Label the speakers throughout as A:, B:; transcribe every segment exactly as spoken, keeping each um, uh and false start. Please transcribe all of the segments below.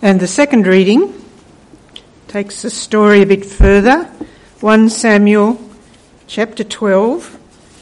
A: And the second reading takes the story a bit further. First Samuel chapter twelve.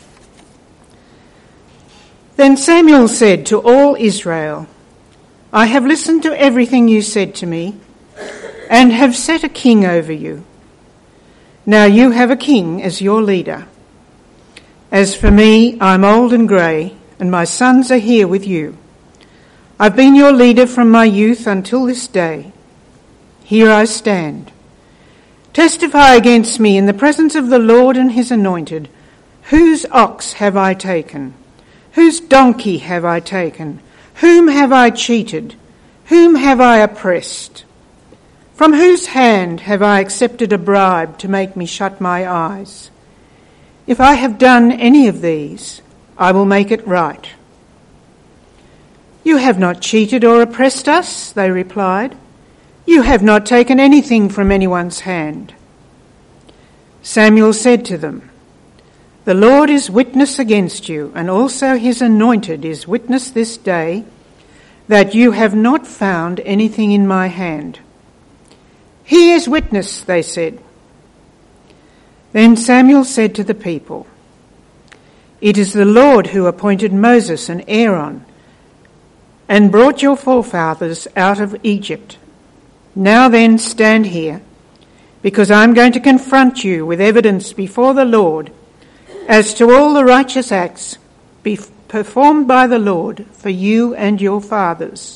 A: Then Samuel said to all Israel, I have listened to everything you said to me and have set a king over you. Now you have a king as your leader. As for me, I'm old and grey, and my sons are here with you. I've been your leader from my youth until this day. Here I stand. Testify against me in the presence of the Lord and his anointed. Whose ox have I taken? Whose donkey have I taken? Whom have I cheated? Whom have I oppressed? From whose hand have I accepted a bribe to make me shut my eyes? If I have done any of these, I will make it right. You have not cheated or oppressed us, they replied. You have not taken anything from anyone's hand. Samuel said to them, The Lord is witness against you, and also his anointed is witness this day, that you have not found anything in my hand. He is witness, they said. Then Samuel said to the people, It is the Lord who appointed Moses and Aaron and brought your forefathers out of Egypt. Now then, stand here, because I'm going to confront you with evidence before the Lord as to all the righteous acts be performed by the Lord for you and your fathers.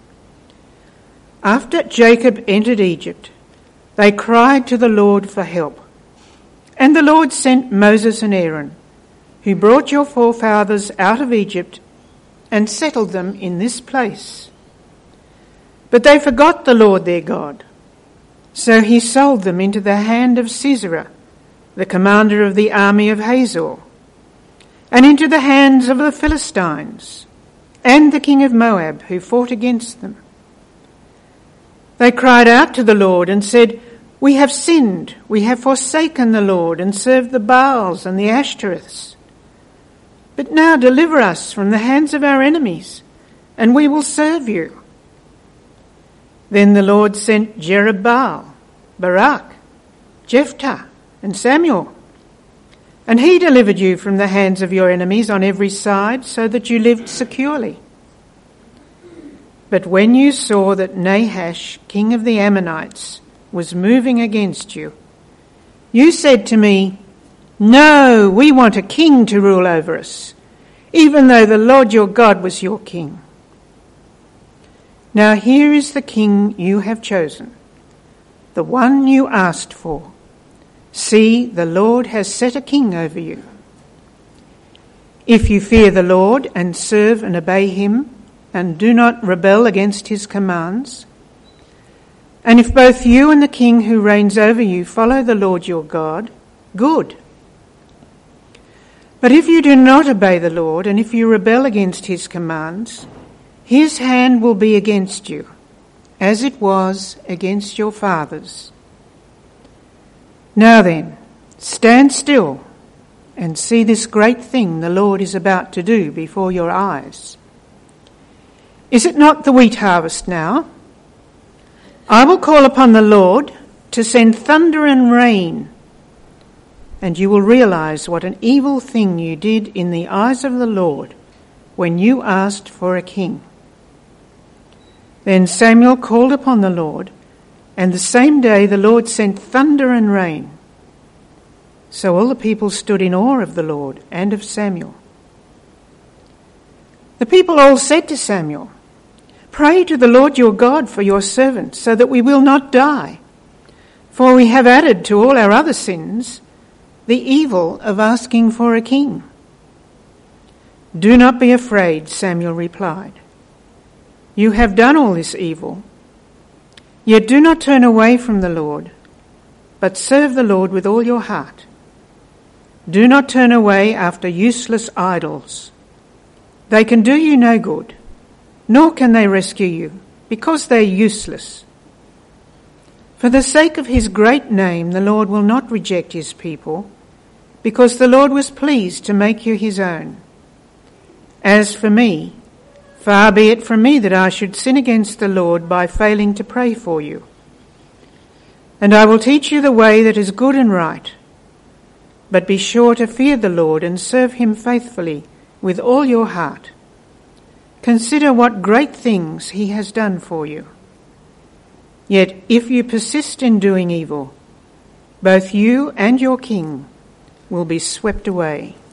A: After Jacob entered Egypt, they cried to the Lord for help. And the Lord sent Moses and Aaron, who brought your forefathers out of Egypt and settled them in this place. But they forgot the Lord their God. So he sold them into the hand of Sisera, the commander of the army of Hazor, and into the hands of the Philistines, and the king of Moab, who fought against them. They cried out to the Lord and said, We have sinned, we have forsaken the Lord and served the Baals and the Ashtoreths. But now deliver us from the hands of our enemies, and we will serve you. Then the Lord sent Jerubbaal, Barak, Jephthah, and Samuel, and he delivered you from the hands of your enemies on every side, so that you lived securely. But when you saw that Nahash, king of the Ammonites, was moving against you, you said to me, No, we want a king to rule over us, even though the Lord your God was your king. Now here is the king you have chosen, the one you asked for. See, the Lord has set a king over you. If you fear the Lord and serve and obey him, and do not rebel against his commands, and if both you and the king who reigns over you follow the Lord your God, good. But if you do not obey the Lord, and if you rebel against his commands, his hand will be against you, as it was against your fathers. Now then, stand still and see this great thing the Lord is about to do before your eyes. Is it not the wheat harvest now? I will call upon the Lord to send thunder and rain, and you will realize what an evil thing you did in the eyes of the Lord when you asked for a king. Then Samuel called upon the Lord, and the same day the Lord sent thunder and rain. So all the people stood in awe of the Lord and of Samuel. The people all said to Samuel, Pray to the Lord your God for your servants, so that we will not die. For we have added to all our other sins the evil of asking for a king. Do not be afraid, Samuel replied. You have done all this evil. Yet do not turn away from the Lord, but serve the Lord with all your heart. Do not turn away after useless idols. They can do you no good, nor can they rescue you, because they are useless. For the sake of his great name, the Lord will not reject his people, because the Lord was pleased to make you his own. As for me, Far be it from me that I should sin against the Lord by failing to pray for you. And I will teach you the way that is good and right. But be sure to fear the Lord and serve him faithfully with all your heart. Consider what great things he has done for you. Yet if you persist in doing evil, both you and your king will be swept away.